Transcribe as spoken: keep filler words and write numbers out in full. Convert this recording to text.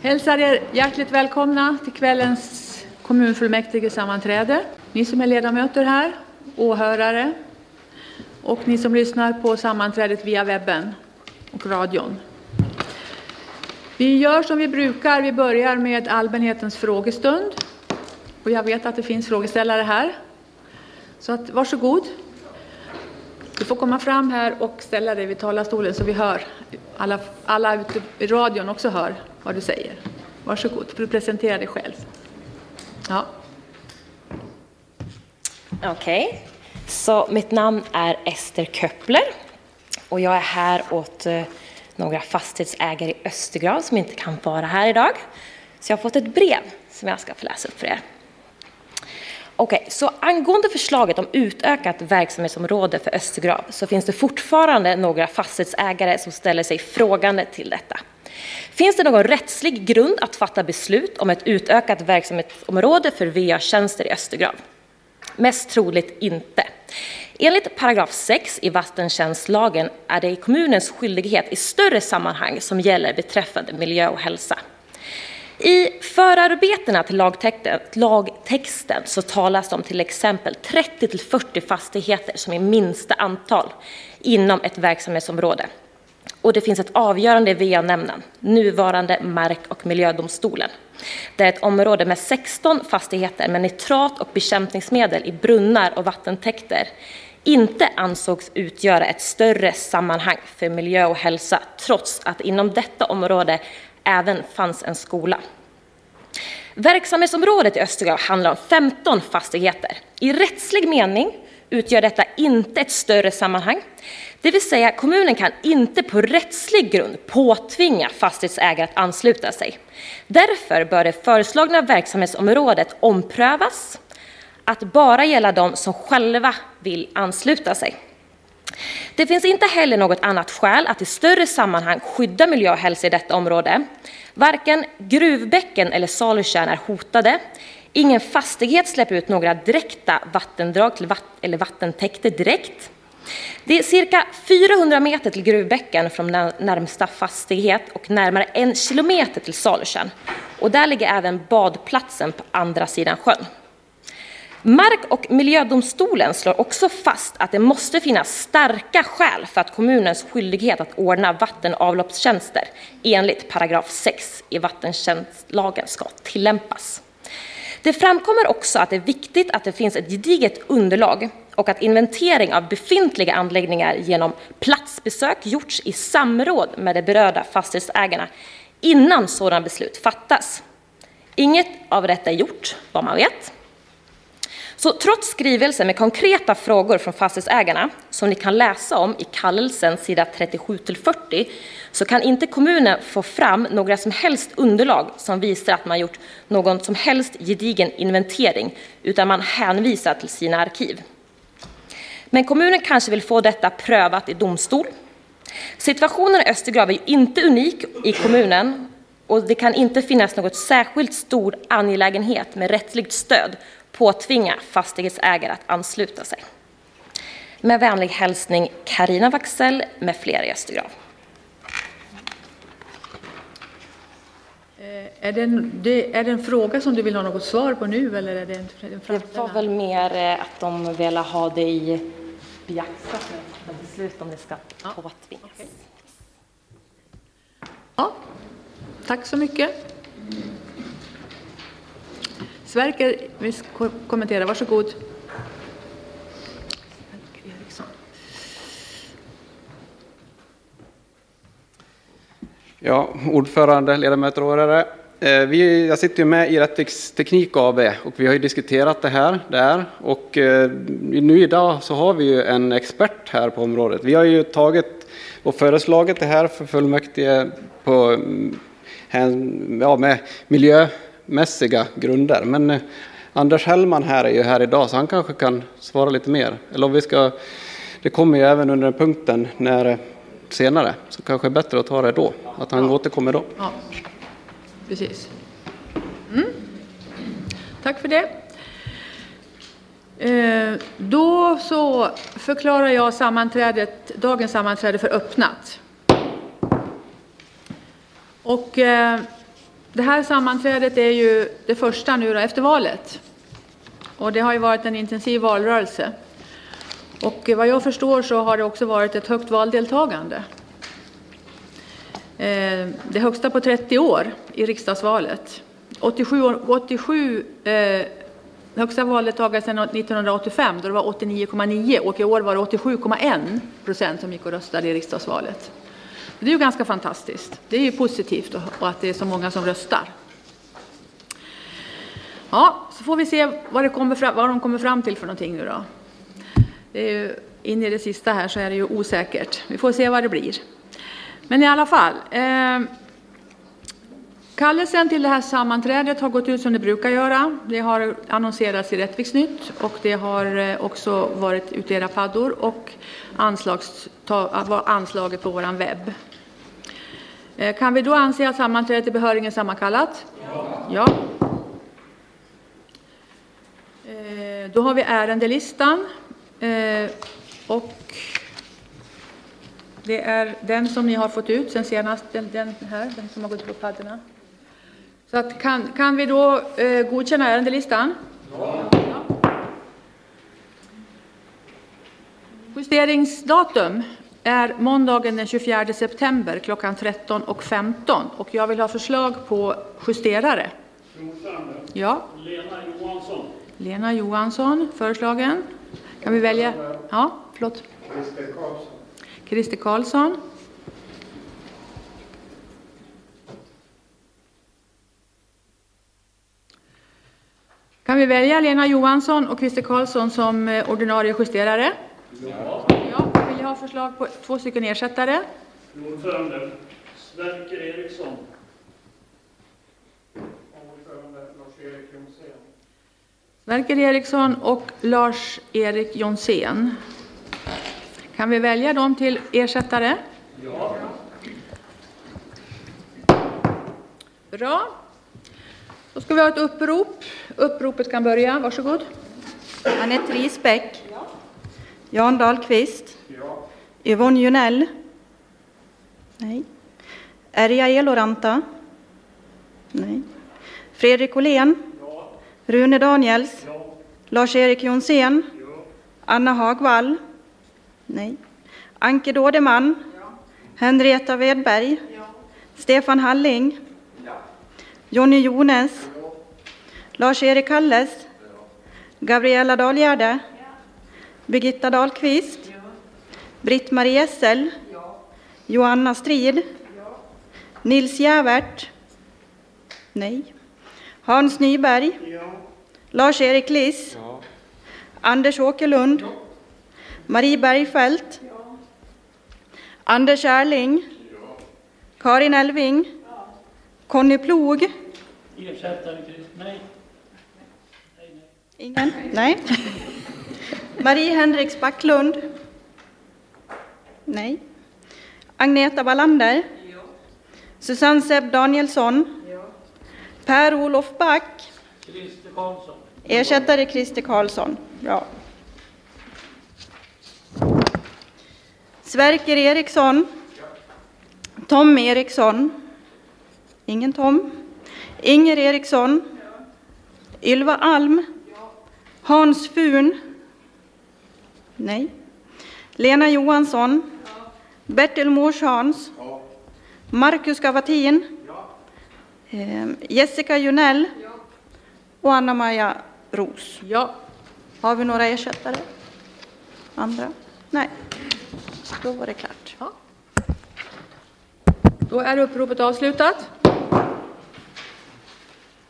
Hälsar er hjärtligt välkomna till kvällens kommunfullmäktige sammanträde. Ni som är ledamöter här, åhörare och ni som lyssnar på sammanträdet via webben och radion. Vi gör som vi brukar, vi börjar med allmänhetens frågestund. Och jag vet att det finns frågeställare här. Så att, varsågod. Du får komma fram här och ställa dig vid talarstolen så vi hör, alla, alla ute i radion också hör vad du säger. Varsågod, för att presentera dig själv. Ja. Okej, okay. Så mitt namn är Ester Köppler och jag är här åt eh, några fastighetsägare i Östergrav som inte kan vara här idag. Så jag har fått ett brev som jag ska få läsa upp för er. Okej, okay, så angående förslaget om utökat verksamhetsområde för Östergrav så finns det fortfarande några fastighetsägare som ställer sig frågande till detta. Finns det någon rättslig grund att fatta beslut om ett utökat verksamhetsområde för V A-tjänster i Östergrav? Mest troligt inte. Enligt paragraf sex i vattentjänstlagen är det i kommunens skyldighet i större sammanhang som gäller beträffande miljö och hälsa. I förarbetena till lagtexten, lagtexten så talas det om till exempel trettio till fyrtio fastigheter som är minsta antal inom ett verksamhetsområde. Och det finns ett avgörande i V A-nämnden, nuvarande mark- och miljödomstolen. Det är ett område med sexton fastigheter med nitrat- och bekämpningsmedel i brunnar och vattentäkter inte ansågs utgöra ett större sammanhang för miljö och hälsa, trots att inom detta område även fanns en skola. Verksamhetsområdet i Östergrav handlar om femton fastigheter. I rättslig mening utgör detta inte ett större sammanhang. Det vill säga kommunen kan inte på rättslig grund påtvinga fastighetsägare att ansluta sig. Därför bör det föreslagna verksamhetsområdet omprövas att bara gälla de som själva vill ansluta sig. Det finns inte heller något annat skäl att i större sammanhang skydda miljö och hälsa i detta område. Varken gruvbäcken eller salutjärn är hotade. Ingen fastighet släpper ut några direkta vattendrag till vatt- eller vattentäkter direkt. Det är cirka fyrahundra meter till gruvbäcken från närmsta fastighet och närmare en kilometer till salutjärn. Och där ligger även badplatsen på andra sidan sjön. Mark- och miljödomstolen slår också fast att det måste finnas starka skäl för att kommunens skyldighet att ordna vatten- och avloppstjänster enligt paragraf sex i vattentjänstlagen ska tillämpas. Det framkommer också att det är viktigt att det finns ett gediget underlag och att inventering av befintliga anläggningar genom platsbesök gjorts i samråd med de berörda fastighetsägarna innan sådana beslut fattas. Inget av detta är gjort, vad man vet. Så trots skrivelsen med konkreta frågor från fastighetsägarna som ni kan läsa om i kallelsen sida trettiosju till fyrtio så kan inte kommunen få fram några som helst underlag som visar att man gjort någon som helst gedigen inventering utan man hänvisar till sina arkiv. Men kommunen kanske vill få detta prövat i domstol. Situationen i Östergrav är ju inte unik i kommunen och det kan inte finnas något särskilt stor angelägenhet med rättsligt stöd påtvinga fastighetsägare att ansluta sig. Med vänlig hälsning Carina Waxell med flera i Östergrav. Är det, en, det, är det en fråga som du vill ha något svar på nu? Eller är det, en, en det var väl mer att de vill ha det i beaktat med beslut om det ska ja. påtvingas. Okay. Ja, tack så mycket. Sverker vill kommentera, varsågod. Ja, ordförande, ledamöter och åhörare. Vi, jag sitter ju med i Rättsteknik A B och vi har ju diskuterat det här där och nu idag så har vi ju en expert här på området. Vi har ju tagit och föreslagit det här för fullmäktige på, ja, med miljömässiga grunder. Men Anders Hellman här är ju här idag så han kanske kan svara lite mer. Eller om vi ska, det kommer ju även under punkten när senare så kanske är bättre att ta det då. Att han ja. återkommer då. Ja, precis. Mm. Tack för det. Eh, då så förklarar jag sammanträdet, dagens sammanträde för öppnat. Och eh, Det här sammanträdet är ju det första nu då, efter valet. Och det har ju varit en intensiv valrörelse. Och vad jag förstår så har det också varit ett högt valdeltagande. Eh, det högsta på trettio år i riksdagsvalet. åttiosju, åttiosju eh, högsta valdeltagande sedan nittonhundraåttiofem då det var åttionio komma nio och i år var det åttiosju komma ett procent som gick och röstade i riksdagsvalet. Det är ju ganska fantastiskt. Det är ju positivt och att det är så många som röstar. Ja, så får vi se vad, det kommer fram, vad de kommer fram till för någonting nu då. Det är ju, in i det sista här så är det ju osäkert. Vi får se vad det blir. Men i alla fall. Eh, kallelsen till det här sammanträdet har gått ut som det brukar göra. Det har annonserats i Rättviksnytt och det har också varit ute i era paddor och anslags, ta, anslaget på våran webb. Eh, kan vi då anse att sammanträdet är behörigen sammankallat? Ja. Ja. Eh, då har vi ärendelistan. Eh, och det är den som ni har fått ut sen senast, den, den här, den som har gått på paddorna. Så att kan, kan vi då eh, godkänna ärendelistan? Ja. Ja. Justeringsdatum är måndagen den tjugofjärde september klockan tretton och femton och jag vill ha förslag på justerare. Ja. Lena Johansson. Lena Johansson, föreslagen. Kan vi välja? Ja, förlåt. Christer Karlsson. Christer Karlsson. Kan vi välja Lena Johansson och Christer Karlsson som ordinarie justerare? Ja. Ja, vill jag ha förslag på två stycken ersättare? Ordförande Sverker Eriksson. Ordförande Lars-Erik Jonsén. Sverker Eriksson och Lars-Erik Jonsén. Kan vi välja dem till ersättare? Ja. Bra. Då ska vi ha ett upprop. Uppropet kan börja. Varsågod. Anette Risbäck. Ja. Jan Dahlqvist. Ja. Yvonne Junell. Nej. Erja Eloranta. Nej. Fredrik Åhlén. Ja. Rune Daniels. Ja. Lars-Erik Jonsén. Ja. Anna Hagvall. Nej. Anke Dådeman. Ja. Henrietta Wedberg. Ja. Stefan Halling. Ja. Jonny Jones. Ja. Lars-Erik Kalles. Ja. Gabriella Dahlgärde. Ja. Birgitta Dahlqvist. Ja. Britt-Marie Essel. Ja. Johanna Strid. Ja. Nils Jävert. Nej. Hans Nyberg. Ja. Lars-Erik Liss. Ja. Anders Åkerlund. Ja. Marie Bergfeldt. Ja. Anders Erling. Ja. Karin Elving. Ja. Conny Plog. Ersättare Chris. Nej. Nej, nej. Ingen? Nej. Marie Henriks Backlund. Nej. Agneta Wallander. Ja. Susanne Seb Danielsson. Ja. Per-Olof Back. Christer Karlsson. Ersättare Christer Karlsson. Bra. Sverker Eriksson. Tom Eriksson. Ingen Tom. Inger Eriksson. Ylva Alm. Hans Fun. Nej. Lena Johansson. Bertil Morshans. Marcus Gavatin. Eh, Jessica Junell. Och Anna-Maja Ros. Ja. Har vi några ersättare? Andra? Nej. Då var det klart. Ja. Då är uppropet avslutat.